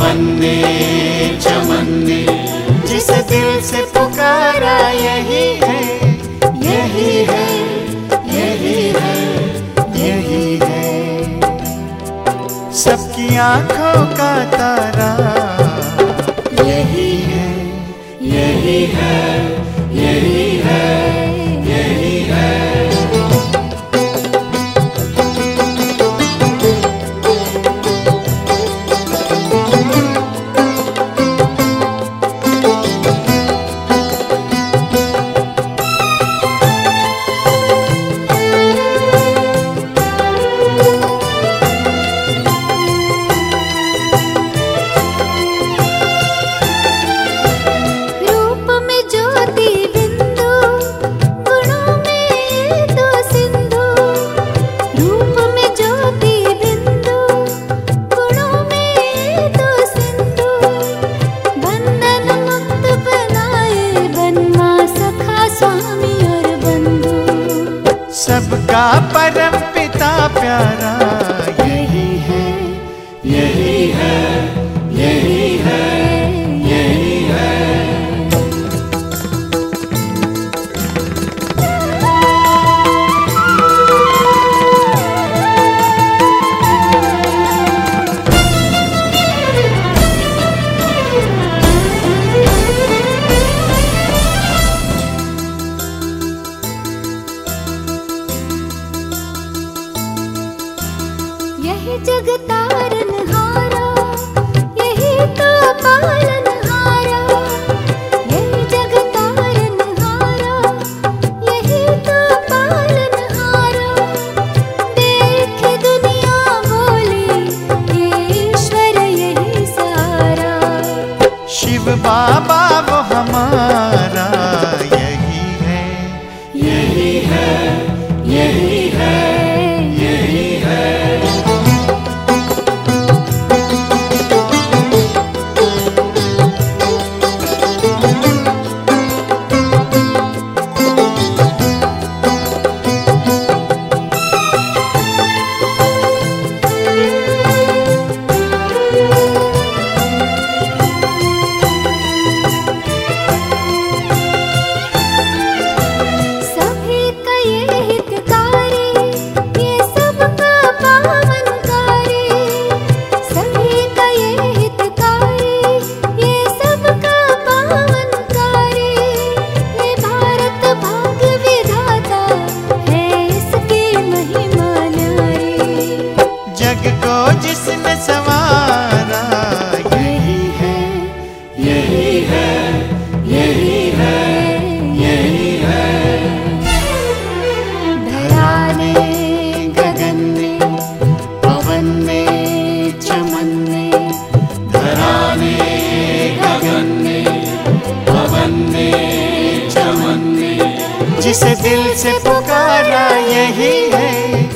पवन ने चमन ने जिस दिल से पुकारा यही है, यही है, यही है, यही है। सबकी आंखों का तारा यही है, यही है, यही है, यही है। सबका परम पिता प्यारा यही है, यही है, यही है, यही है। यही जग तारनहारा, यही तो पालनहारा। यही जग तारनहारा, यही तो पालनहारा। देख दुनिया बोली ये ईश्वर यही सारा। शिव बाबा वो हमारा यही है, यही है, यही है, यही है। जग को जिसने संवारा यही है, यही है, यही है, यही है। धरा ने गगन ने पवन ने चमन ने, धरा ने गगन ने पवन ने चमन ने जिस दिल से पुकारा यही है,